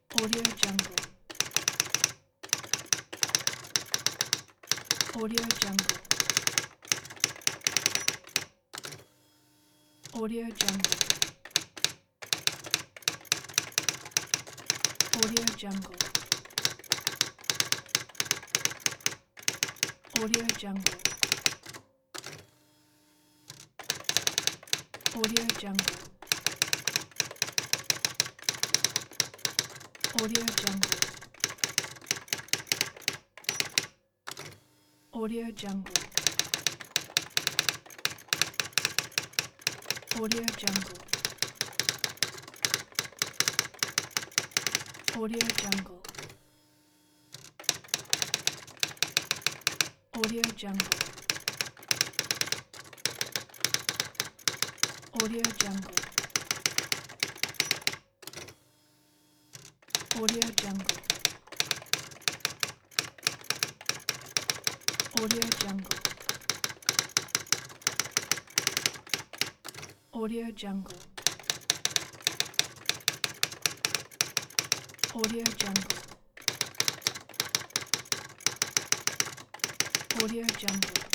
Audio Jungle. Audio Jungle. Audio Jungle. Audio Jungle. Audio Jungle. Audio Jungle. Audio Jungle. Audio Jungle. Audio Jungle. Audio Jungle. Audio Jungle. Audio Jungle. Audio Jungle. Audio Jungle. Audio Jungle. Audio Jungle. Audio Jungle.